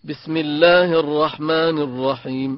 بسم الله الرحمن الرحيم.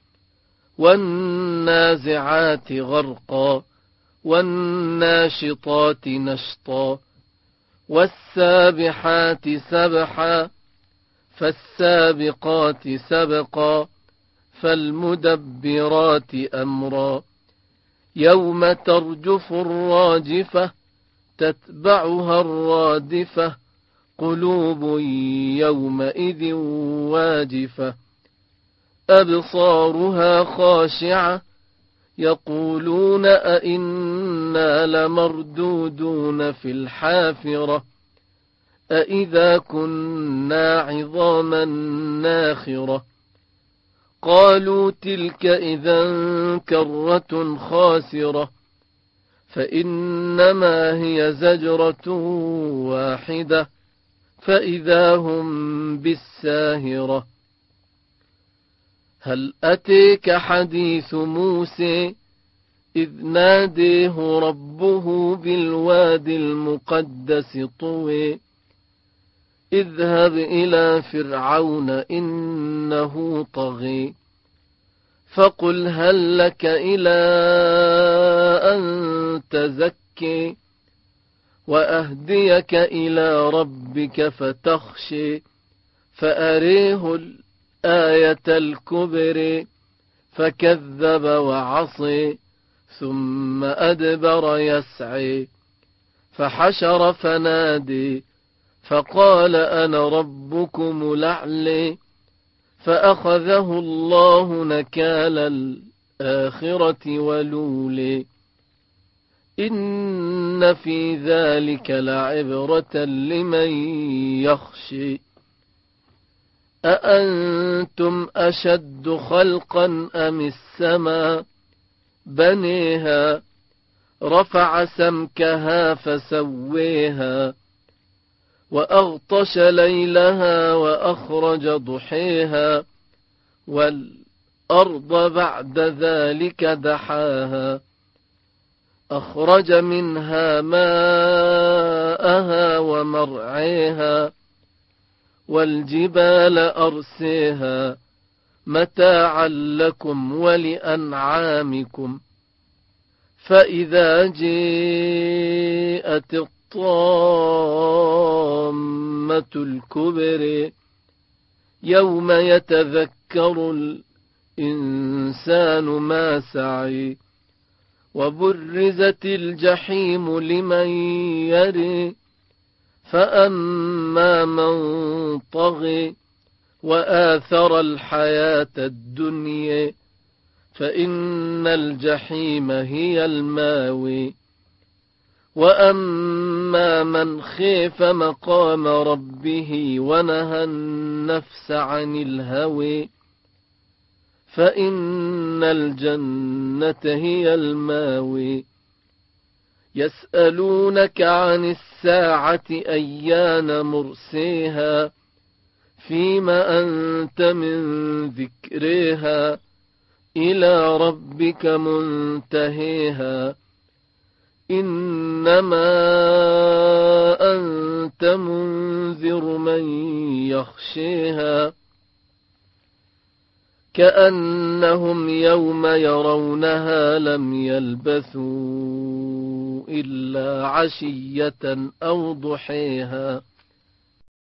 والنازعات غرقا والناشطات نشطا والسابحات سبحا فالسابقات سبقا فالمدبرات أمرا يوم ترجف الراجفة تتبعها الرادفة قلوب يومئذ واجفة أبصارها خاشعة يقولون أئنا لمردودون في الحافرة أئذا كنا عظاما ناخرة قالوا تلك إذا كرة خاسرة فإنما هي زجرة واحدة فإذا هم بالساهرة هل أتيك حديث موسى إذ ناديه ربه بالواد المقدس طوى اذهب إلى فرعون إنه طغى فقل هل لك إلى أن تزكي وأهديك إلى ربك فتخشي فأريه الآية الكبرى فكذب وعصي ثم أدبر يسعي فحشر فنادي فقال أنا ربكم الأعلى فأخذه الله نكال الآخرة والأولى إن في ذلك لعبرة لمن يخشي أأنتم أشد خلقا أم السماء بنيها رفع سمكها فسويها وأغطش ليلها وأخرج ضحيها والأرض بعد ذلك دحاها أخرج منها ماءها ومرعيها والجبال أرسيها متاعا لكم ولأنعامكم فإذا جاءت الطامة الكبرى يوم يتذكر الإنسان ما سعي وبرزت الجحيم لمن يري فأما من طغي وآثر الحياة الدنيا فإن الجحيم هي الماوي وأما من خيف مقام ربه ونهى النفس عن الهوى فإن الجنة هي الماوي يسألونك عن الساعة أيان مرسيها فيما أنت من ذكرها إلى ربك منتهيها إنما أنت منذر من يخشيها كأنهم يوم يرونها لم يلبثوا إلا عشية أو ضحيها